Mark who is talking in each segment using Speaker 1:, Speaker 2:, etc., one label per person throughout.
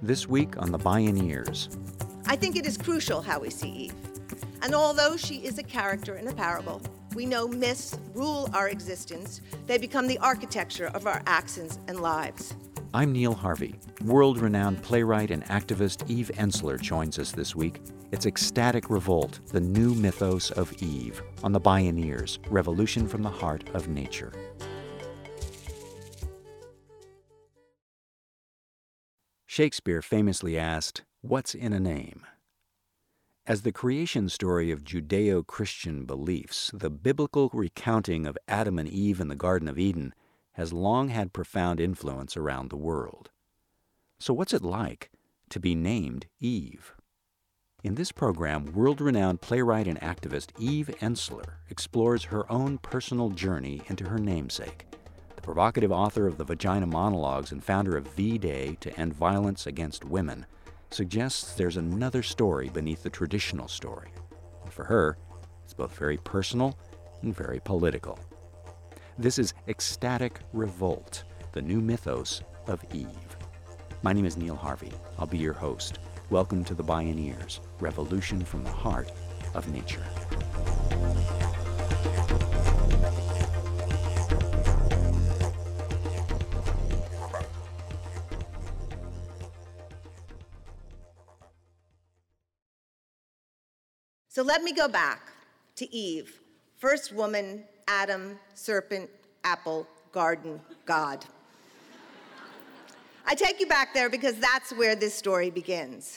Speaker 1: This week on The Bioneers.
Speaker 2: I think it is crucial how we see Eve. And although she is a character in a parable, we know myths rule our existence. They become the architecture of our actions and lives.
Speaker 1: I'm Neil Harvey. World-renowned playwright and activist Eve Ensler joins us this week. It's Ecstatic Revolt, the new mythos of Eve, on The Bioneers, Revolution from the Heart of Nature. Shakespeare famously asked, "What's in a name?" As the creation story of Judeo-Christian beliefs, the biblical recounting of Adam and Eve in the Garden of Eden has long had profound influence around the world. So what's it like to be named Eve? In this program, world-renowned playwright and activist Eve Ensler explores her own personal journey into her namesake. The provocative author of the Vagina Monologues and founder of V-Day to End Violence Against Women suggests there's another story beneath the traditional story. And for her, it's both very personal and very political. This is Ecstatic Revolt, the new mythos of Eve. My name is Neil Harvey. I'll be your host. Welcome to The Bioneers, Revolution from the Heart of Nature.
Speaker 2: So let me go back to Eve, first woman, Adam, serpent, apple, garden, God. I take you back there because that's where this story begins.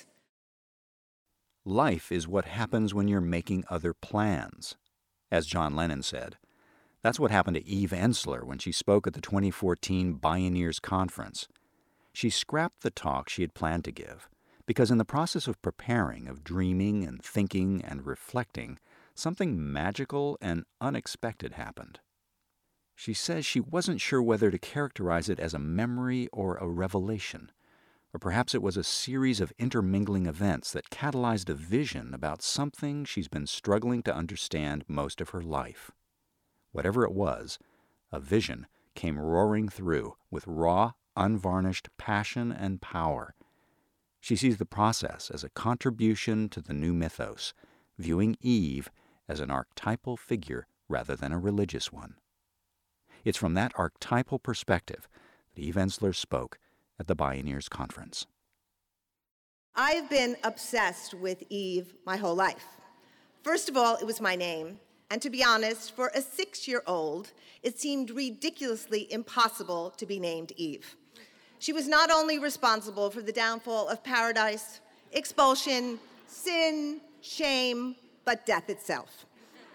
Speaker 1: Life is what happens when you're making other plans. As John Lennon said, that's what happened to Eve Ensler when she spoke at the 2014 Bioneers Conference. She scrapped the talk she had planned to give, because in the process of preparing, of dreaming and thinking and reflecting, something magical and unexpected happened. She says she wasn't sure whether to characterize it as a memory or a revelation, or perhaps it was a series of intermingling events that catalyzed a vision about something she's been struggling to understand most of her life. Whatever it was, a vision came roaring through with raw, unvarnished passion and power. She sees the process as a contribution to the new mythos, viewing Eve as an archetypal figure rather than a religious one. It's from that archetypal perspective that Eve Ensler spoke at the Bioneers Conference.
Speaker 2: I've been obsessed with Eve my whole life. First of all, it was my name. And to be honest, for a 6-year-old, it seemed ridiculously impossible to be named Eve. She was not only responsible for the downfall of paradise, expulsion, sin, shame, but death itself.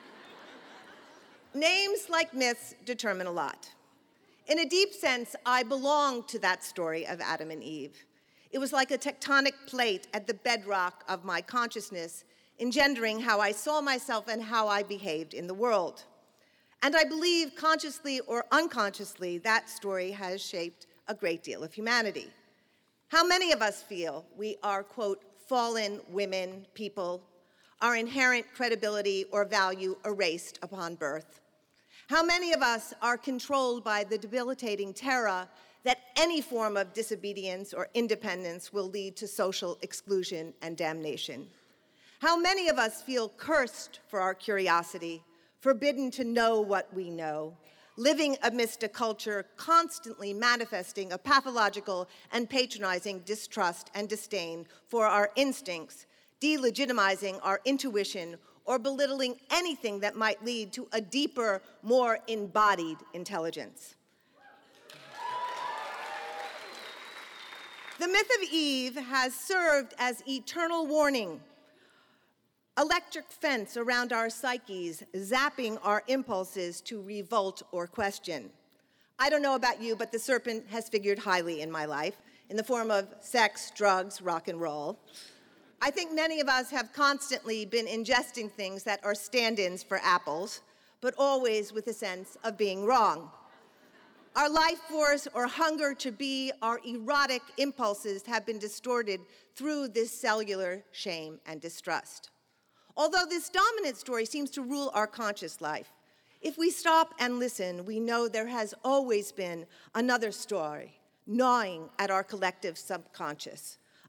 Speaker 2: Names, like myths, determine a lot. In a deep sense, I belong to that story of Adam and Eve. It was like a tectonic plate at the bedrock of my consciousness, engendering how I saw myself and how I behaved in the world. And I believe, consciously or unconsciously, that story has shaped a great deal of humanity. How many of us feel we are, quote, fallen women, people, our inherent credibility or value erased upon birth? How many of us are controlled by the debilitating terror that any form of disobedience or independence will lead to social exclusion and damnation? How many of us feel cursed for our curiosity, forbidden to know what we know, living amidst a culture constantly manifesting a pathological and patronizing distrust and disdain for our instincts, delegitimizing our intuition, or belittling anything that might lead to a deeper, more embodied intelligence? The myth of Eve has served as eternal warning, electric fence around our psyches, zapping our impulses to revolt or question. I don't know about you, but the serpent has figured highly in my life, in the form of sex, drugs, rock and roll. I think many of us have constantly been ingesting things that are stand-ins for apples, but always with a sense of being wrong. Our life force or hunger to be, our erotic impulses have been distorted through this cellular shame and distrust. Although this dominant story seems to rule our conscious life, if we stop and listen, we know there has always been another story gnawing at our collective subconscious,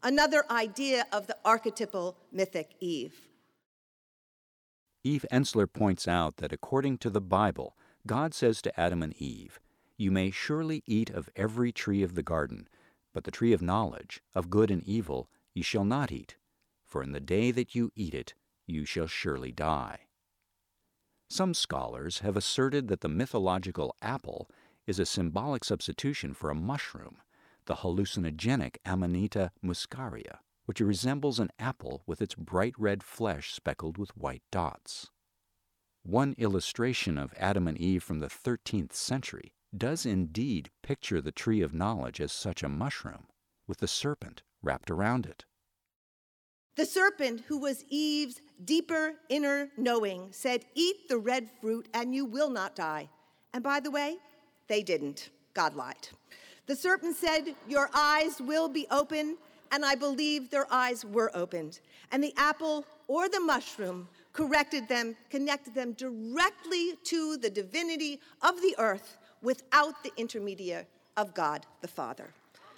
Speaker 2: another idea of the archetypal mythic Eve.
Speaker 1: Eve Ensler points out that according to the Bible, God says to Adam and Eve, "You may surely eat of every tree of the garden, but the tree of knowledge, of good and evil, you shall not eat, for in the day that you eat it, you shall surely die." Some scholars have asserted that the mythological apple is a symbolic substitution for a mushroom, the hallucinogenic Amanita muscaria, which resembles an apple with its bright red flesh speckled with white dots. One illustration of Adam and Eve from the 13th century does indeed picture the tree of knowledge as such a mushroom, with the serpent wrapped around it.
Speaker 2: The serpent, who was Eve's deeper inner knowing, said, "Eat the red fruit and you will not die." And by the way, they didn't. God lied. The serpent said, "Your eyes will be open," and I believe their eyes were opened. And the apple or the mushroom connected them directly to the divinity of the earth without the intermediary of God the Father.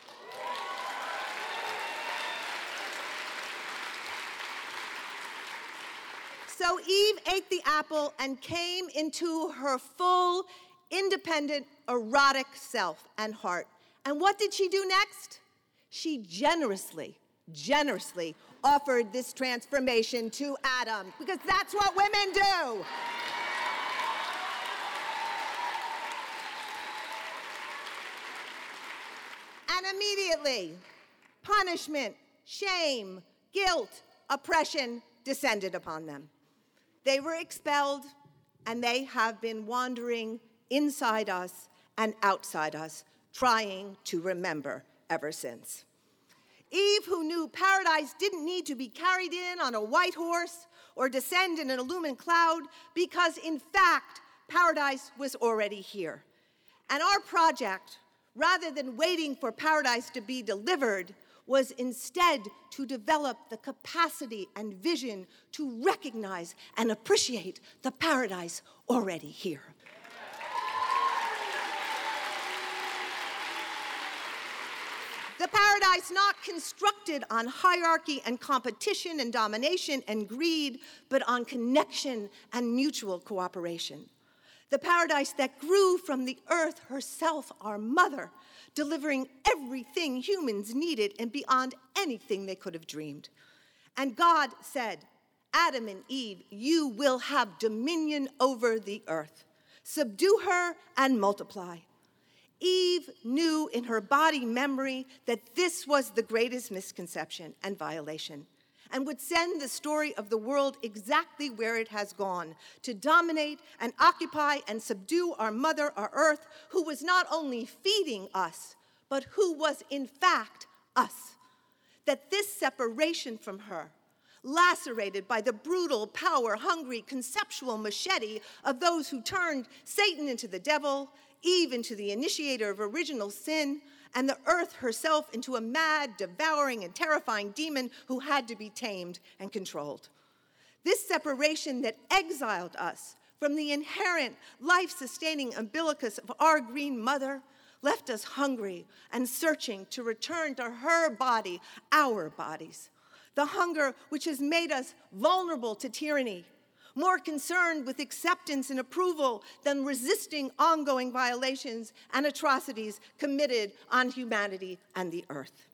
Speaker 2: So Eve ate the apple and came into her full, independent, erotic self and heart. And what did she do next? She generously offered this transformation to Adam, because that's what women do. And immediately, punishment, shame, guilt, oppression descended upon them. They were expelled, and they have been wandering inside us and outside us, trying to remember ever since. Eve, who knew paradise didn't need to be carried in on a white horse or descend in an illumined cloud, because in fact, paradise was already here. And our project, rather than waiting for paradise to be delivered, was instead to develop the capacity and vision to recognize and appreciate the paradise already here. The paradise not constructed on hierarchy and competition and domination and greed, but on connection and mutual cooperation. The paradise that grew from the earth herself, our mother, delivering everything humans needed and beyond anything they could have dreamed. And God said, "Adam and Eve, you will have dominion over the earth. Subdue her and multiply." Eve knew in her body memory that this was the greatest misconception and violation, and would send the story of the world exactly where it has gone, to dominate and occupy and subdue our mother, our earth, who was not only feeding us, but who was in fact us. That this separation from her, lacerated by the brutal, power-hungry, conceptual machete of those who turned Satan into the devil, Eve into the initiator of original sin, and the earth herself into a mad, devouring, and terrifying demon who had to be tamed and controlled. This separation that exiled us from the inherent life-sustaining umbilicus of our green mother left us hungry and searching to return to her body, our bodies. The hunger which has made us vulnerable to tyranny, more concerned with acceptance and approval than resisting ongoing violations and atrocities committed on humanity and the earth.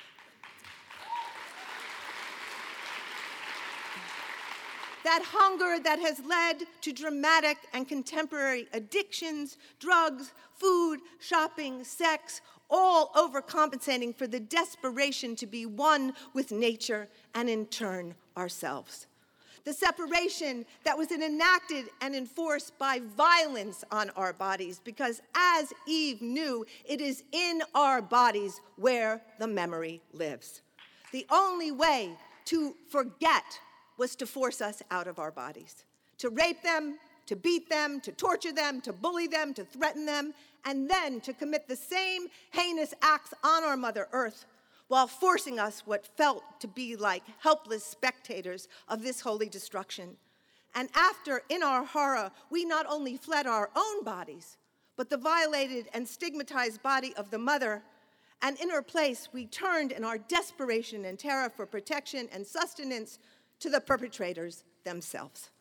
Speaker 2: That hunger that has led to dramatic and contemporary addictions, drugs, food, shopping, sex, all overcompensating for the desperation to be one with nature and in turn ourselves. The separation that was enacted and enforced by violence on our bodies, because as Eve knew, it is in our bodies where the memory lives. The only way to forget was to force us out of our bodies, to rape them, to beat them, to torture them, to bully them, to threaten them, and then to commit the same heinous acts on our Mother Earth, while forcing us what felt to be like helpless spectators of this holy destruction. And after, in our horror, we not only fled our own bodies, but the violated and stigmatized body of the mother, And in her place, we turned in our desperation and terror for protection and sustenance to the perpetrators themselves.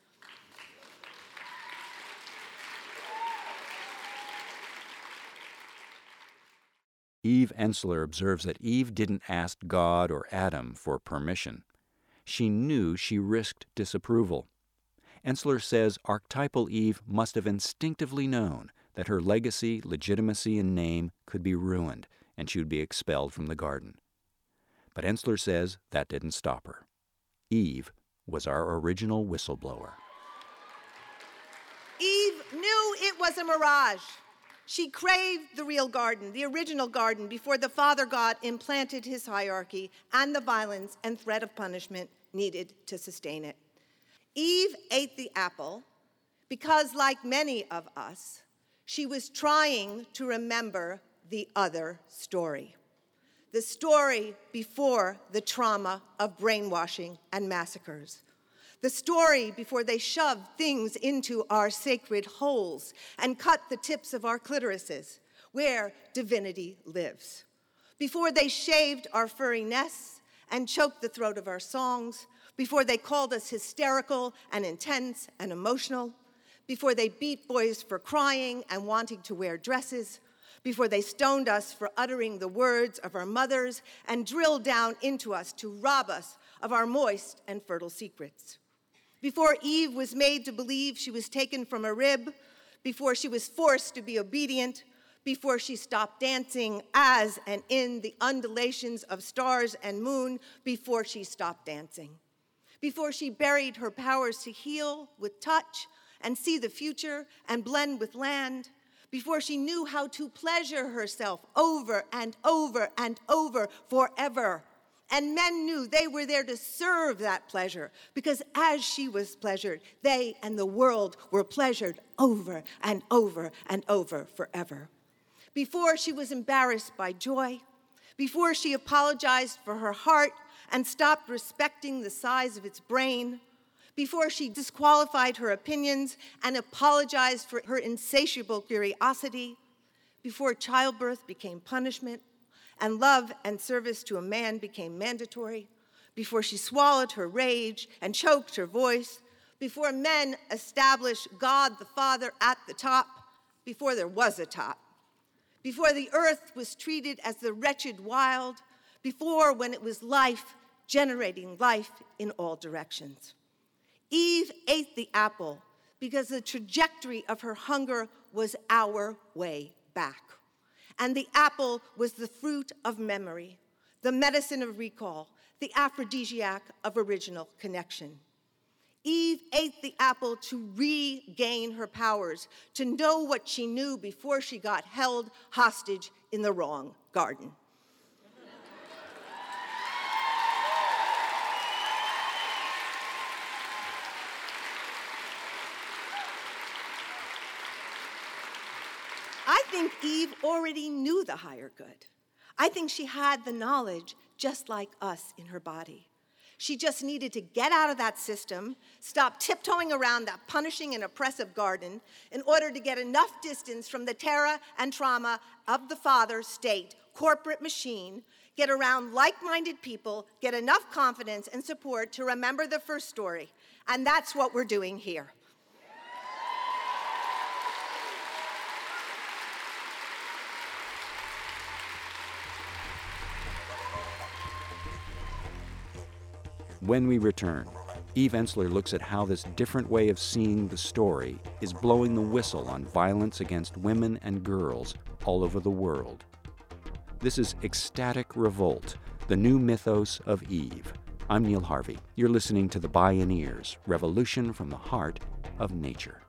Speaker 1: Eve Ensler observes that Eve didn't ask God or Adam for permission. She knew she risked disapproval. Ensler says archetypal Eve must have instinctively known that her legacy, legitimacy, and name could be ruined, and she would be expelled from the garden. But Ensler says that didn't stop her. Eve was our original whistleblower.
Speaker 2: Eve knew it was a mirage. She craved the real garden, the original garden, before the Father God implanted his hierarchy and the violence and threat of punishment needed to sustain it. Eve ate the apple because, like many of us, she was trying to remember the other story. The story before the trauma of brainwashing and massacres. The story before they shoved things into our sacred holes and cut the tips of our clitorises, where divinity lives. Before they shaved our furry nests and choked the throat of our songs. Before they called us hysterical and intense and emotional. Before they beat boys for crying and wanting to wear dresses. Before they stoned us for uttering the words of our mothers and drilled down into us to rob us of our moist and fertile secrets. Before Eve was made to believe she was taken from a rib, before she was forced to be obedient, before she stopped dancing as and in the undulations of stars and moon, before she stopped dancing, before she buried her powers to heal with touch and see the future and blend with land, before she knew how to pleasure herself over and over and over forever. And men knew they were there to serve that pleasure, because as she was pleasured, they and the world were pleasured over and over and over forever. Before she was embarrassed by joy, before she apologized for her heart and stopped respecting the size of its brain, before she disqualified her opinions and apologized for her insatiable curiosity, before childbirth became punishment, and love and service to a man became mandatory, before she swallowed her rage and choked her voice, before men established God the Father at the top, before there was a top, before the earth was treated as the wretched wild, before when it was life generating life in all directions. Eve ate the apple because the trajectory of her hunger was our way back. And the apple was the fruit of memory, the medicine of recall, the aphrodisiac of original connection. Eve ate the apple to regain her powers, to know what she knew before she got held hostage in the wrong garden. I think Eve already knew the higher good. I think she had the knowledge just like us in her body. She just needed to get out of that system, stop tiptoeing around that punishing and oppressive garden in order to get enough distance from the terror and trauma of the father state, corporate machine, get around like-minded people, get enough confidence and support to remember the first story. And that's what we're doing here.
Speaker 1: When we return, Eve Ensler looks at how this different way of seeing the story is blowing the whistle on violence against women and girls all over the world. This is Ecstatic Revolt, the new mythos of Eve. I'm Neil Harvey. You're listening to The Bioneers, Revolution from the Heart of Nature.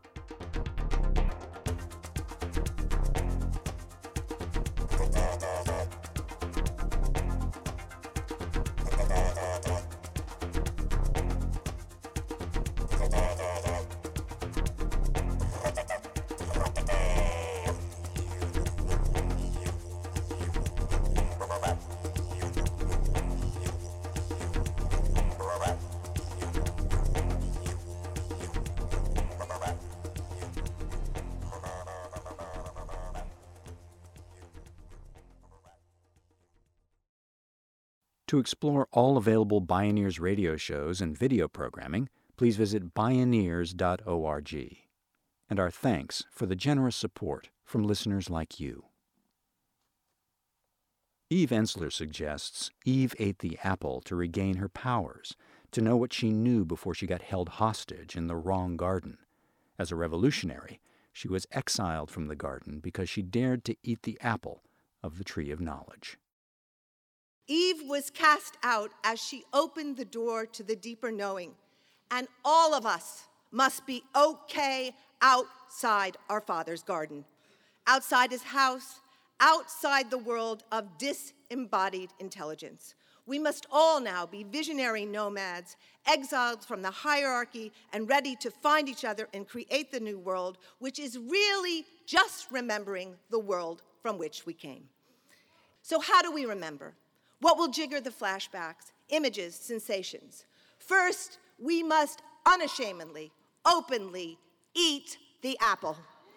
Speaker 1: To explore all available Bioneers radio shows and video programming, please visit bioneers.org. And our thanks for the generous support from listeners like you. Eve Ensler suggests Eve ate the apple to regain her powers, to know what she knew before she got held hostage in the wrong garden. As a revolutionary, she was exiled from the garden because she dared to eat the apple of the tree of knowledge.
Speaker 2: Eve was cast out as she opened the door to the deeper knowing, and all of us must be okay outside our Father's garden, outside his house, outside the world of disembodied intelligence. We must all now be visionary nomads, exiled from the hierarchy and ready to find each other and create the new world, which is really just remembering the world from which we came. So how do we remember? What will jigger the flashbacks, images, sensations? First, we must unashamedly, openly eat the apple.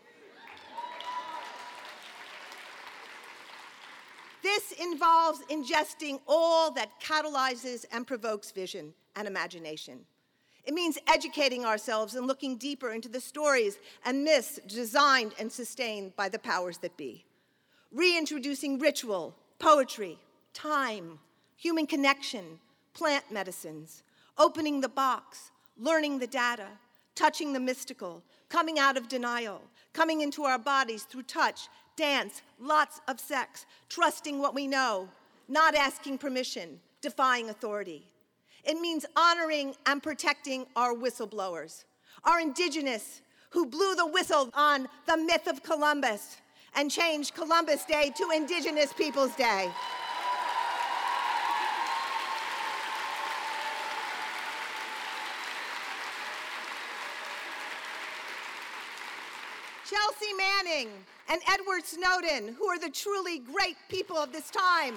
Speaker 2: This involves ingesting all that catalyzes and provokes vision and imagination. It means educating ourselves and looking deeper into the stories and myths designed and sustained by the powers that be. Reintroducing ritual, poetry, time, human connection, plant medicines, opening the box, learning the data, touching the mystical, coming out of denial, coming into our bodies through touch, dance, lots of sex, trusting what we know, not asking permission, defying authority. It means honoring and protecting our whistleblowers, our indigenous who blew the whistle on the myth of Columbus and changed Columbus Day to Indigenous Peoples Day. Chelsea Manning and Edward Snowden, who are the truly great people of this time,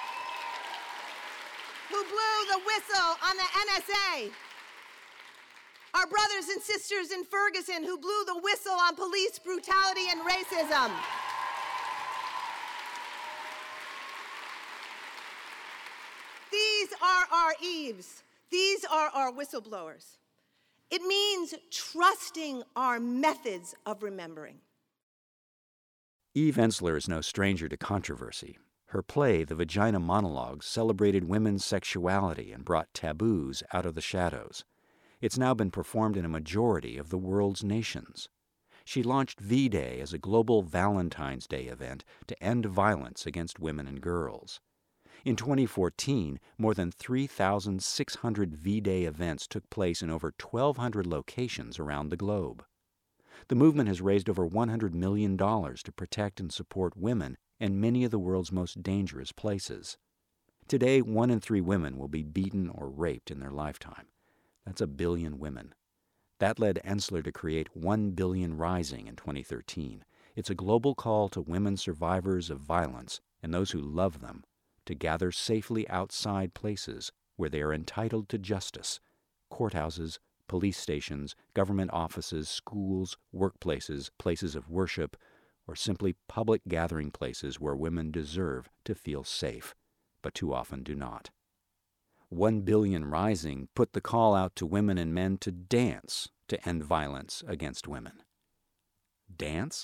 Speaker 2: who blew the whistle on the NSA. Our brothers and sisters in Ferguson, who blew the whistle on police brutality and racism. These are our Eves. These are our whistleblowers. It means trusting our methods of remembering.
Speaker 1: Eve Ensler is no stranger to controversy. Her play, The Vagina Monologues, celebrated women's sexuality and brought taboos out of the shadows. It's now been performed in a majority of the world's nations. She launched V-Day as a global Valentine's Day event to end violence against women and girls. In 2014, more than 3,600 V-Day events took place in over 1,200 locations around the globe. The movement has raised over $100 million to protect and support women in many of the world's most dangerous places. Today, 1 in 3 women will be beaten or raped in their lifetime. That's 1 billion women. That led Ensler to create 1 Billion Rising in 2013. It's a global call to women survivors of violence and those who love them to gather safely outside places where they are entitled to justice: courthouses, police stations, government offices, schools, workplaces, places of worship, or simply public gathering places where women deserve to feel safe, but too often do not. 1 Billion Rising put the call out to women and men to dance to end violence against women. Dance?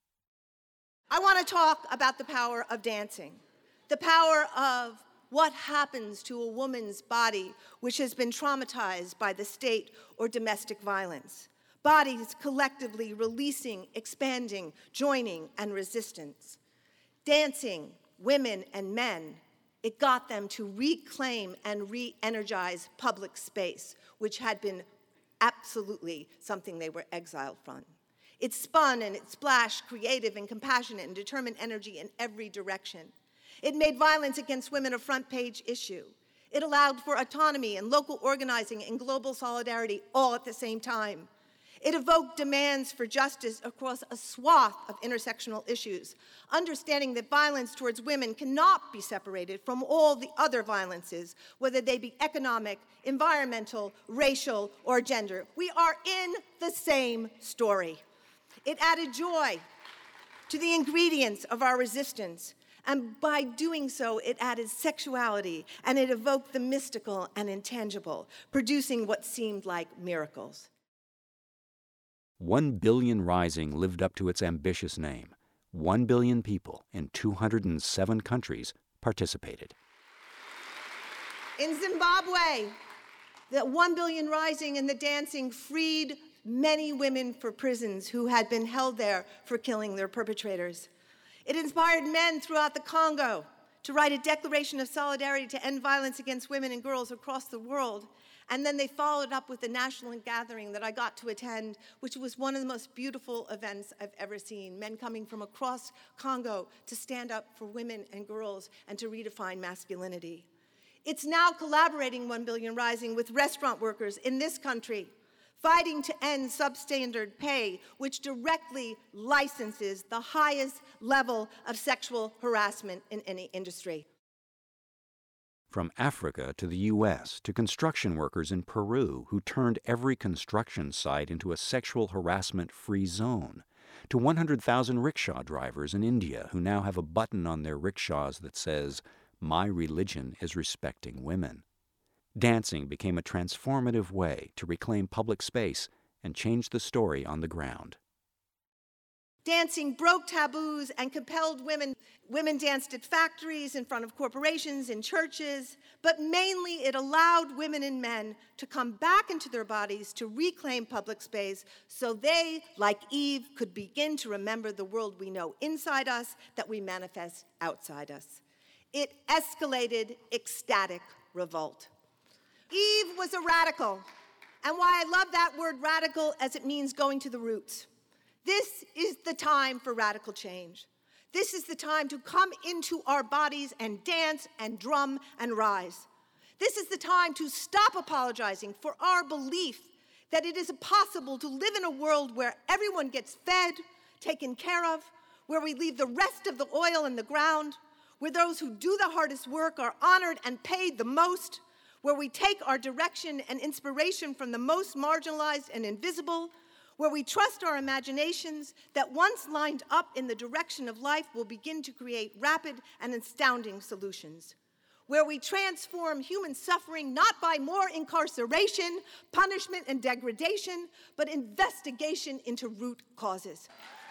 Speaker 2: I want to talk about the power of dancing. The power of what happens to a woman's body which has been traumatized by the state or domestic violence. Bodies collectively releasing, expanding, joining, and resistance. Dancing, women and men, it got them to reclaim and re-energize public space, which had been absolutely something they were exiled from. It spun and it splashed creative and compassionate and determined energy in every direction. It made violence against women a front-page issue. It allowed for autonomy and local organizing and global solidarity all at the same time. It evoked demands for justice across a swath of intersectional issues, understanding that violence towards women cannot be separated from all the other violences, whether they be economic, environmental, racial, or gender. We are in the same story. It added joy to the ingredients of our resistance And by doing so, it added sexuality, and it evoked the mystical and intangible, producing what seemed like miracles.
Speaker 1: 1 Billion Rising lived up to its ambitious name. 1 billion people in 207 countries participated.
Speaker 2: In Zimbabwe, the 1 Billion Rising and the dancing freed many women from prisons who had been held there for killing their perpetrators. It inspired men throughout the Congo to write a declaration of solidarity to end violence against women and girls across the world. And then they followed up with the national gathering that I got to attend, which was one of the most beautiful events I've ever seen. Men coming from across Congo to stand up for women and girls and to redefine masculinity. It's now collaborating 1 Billion Rising with restaurant workers in this country, fighting to end substandard pay, which directly licenses the highest level of sexual harassment in any industry.
Speaker 1: From Africa to the U.S. to construction workers in Peru who turned every construction site into a sexual harassment-free zone, to 100,000 rickshaw drivers in India who now have a button on their rickshaws that says, "My religion is respecting women." Dancing became a transformative way to reclaim public space and change the story on the ground.
Speaker 2: Dancing broke taboos and compelled women. Women danced at factories, in front of corporations, in churches, but mainly it allowed women and men to come back into their bodies to reclaim public space so they, like Eve, could begin to remember the world we know inside us that we manifest outside us. It escalated ecstatic revolt. Eve was a radical, and why I love that word radical as it means going to the roots. This is the time for radical change. This is the time to come into our bodies and dance and drum and rise. This is the time to stop apologizing for our belief that it is possible to live in a world where everyone gets fed, taken care of, where we leave the rest of the oil in the ground, where those who do the hardest work are honored and paid the most, where we take our direction and inspiration from the most marginalized and invisible, where we trust our imaginations that once lined up in the direction of life will begin to create rapid and astounding solutions, where we transform human suffering not by more incarceration, punishment, and degradation, but investigation into root causes.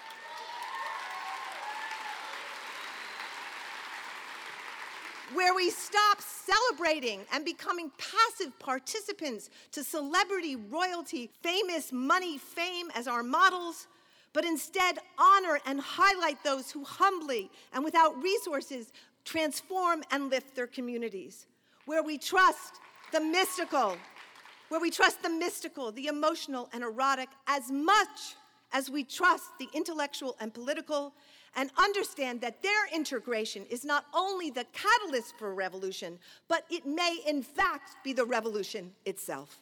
Speaker 2: Where we stop celebrating and becoming passive participants to celebrity, royalty, famous money, fame as our models, but instead honor and highlight those who humbly and without resources transform and lift their communities. Where we trust the mystical, the emotional and erotic as much as we trust the intellectual and political, and understand that their integration is not only the catalyst for revolution, but it may in fact be the revolution itself.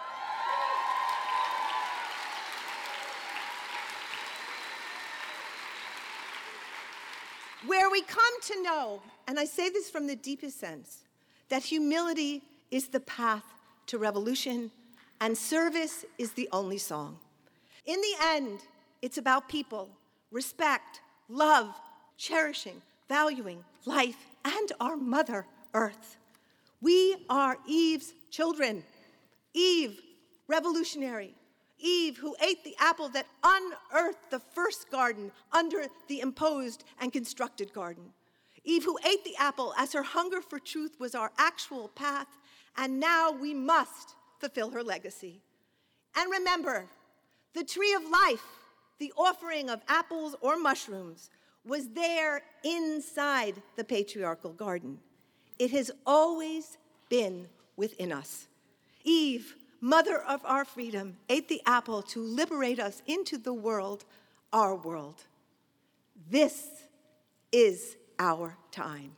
Speaker 2: Where we come to know, and I say this from the deepest sense, that humility is the path to revolution and service is the only song. In the end, it's about people, respect, love, cherishing, valuing life and our Mother Earth. We are Eve's children. Eve, revolutionary. Eve, who ate the apple that unearthed the first garden under the imposed and constructed garden. Eve, who ate the apple as her hunger for truth was our actual path, and now we must fulfill her legacy. And remember, the tree of life, the offering of apples or mushrooms, was there inside the patriarchal garden. It has always been within us. Eve, mother of our freedom, ate the apple to liberate us into the world, our world. This is our time.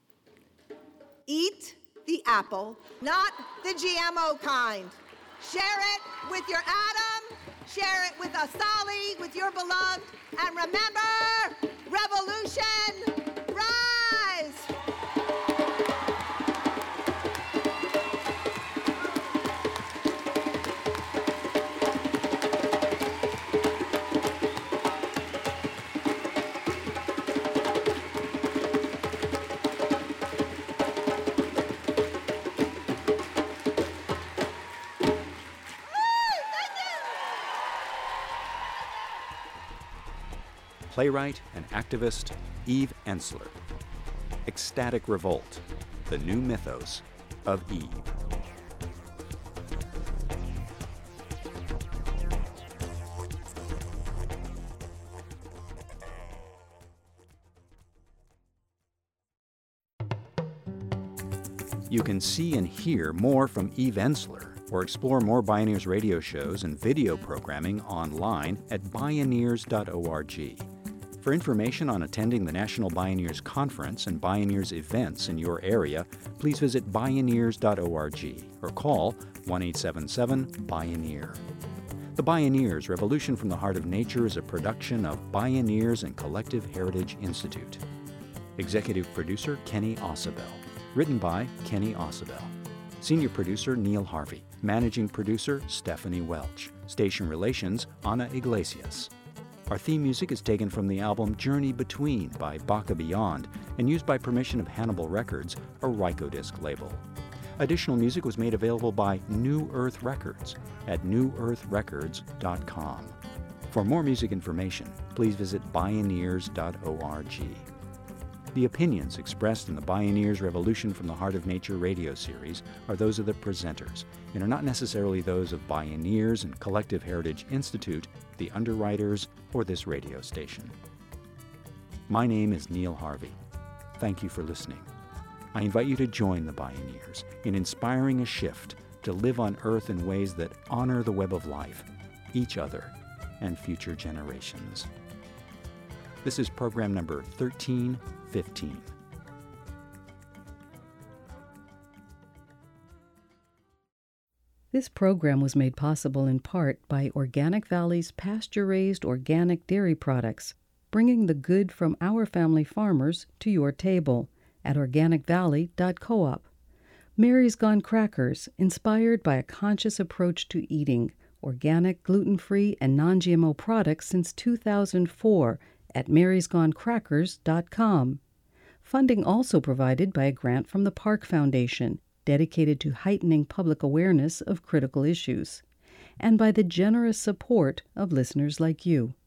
Speaker 2: Eat the apple, not the GMO kind. Share it with your Adam, share it with Asali, with your beloved, and remember, revolution, rise!
Speaker 1: playwright and activist Eve Ensler. Ecstatic Revolt, the new mythos of Eve. You can see and hear more from Eve Ensler or explore more Bioneers radio shows and video programming online at bioneers.org. For information on attending the National Bioneers Conference and Bioneers events in your area, please visit bioneers.org or call 1-877-BIONEER. The Bioneers, Revolution from the Heart of Nature is a production of Bioneers and Collective Heritage Institute. Executive Producer Kenny Ausubel. Written by Kenny Ausubel. Senior Producer Neil Harvey. Managing Producer Stephanie Welch. Station Relations Ana Iglesias. Our theme music is taken from the album Journey Between by Baka Beyond and used by permission of Hannibal Records, a Rykodisc label. Additional music was made available by New Earth Records at newearthrecords.com. For more music information, please visit bioneers.org. The opinions expressed in the Bioneers Revolution from the Heart of Nature radio series are those of the presenters and are not necessarily those of Bioneers and Collective Heritage Institute, the underwriters, or this radio station. My name is Neil Harvey. Thank you for listening. I invite you to join the Bioneers in inspiring a shift to live on Earth in ways that honor the web of life, each other, and future generations. This is program number 1315.
Speaker 3: This program was made possible in part by Organic Valley's pasture-raised organic dairy products, bringing the good from our family farmers to your table at organicvalley.coop. Mary's Gone Crackers, inspired by a conscious approach to eating organic, gluten-free, and non-GMO products since 2004 at marysgonecrackers.com. Funding also provided by a grant from the Park Foundation, dedicated to heightening public awareness of critical issues, and by the generous support of listeners like you.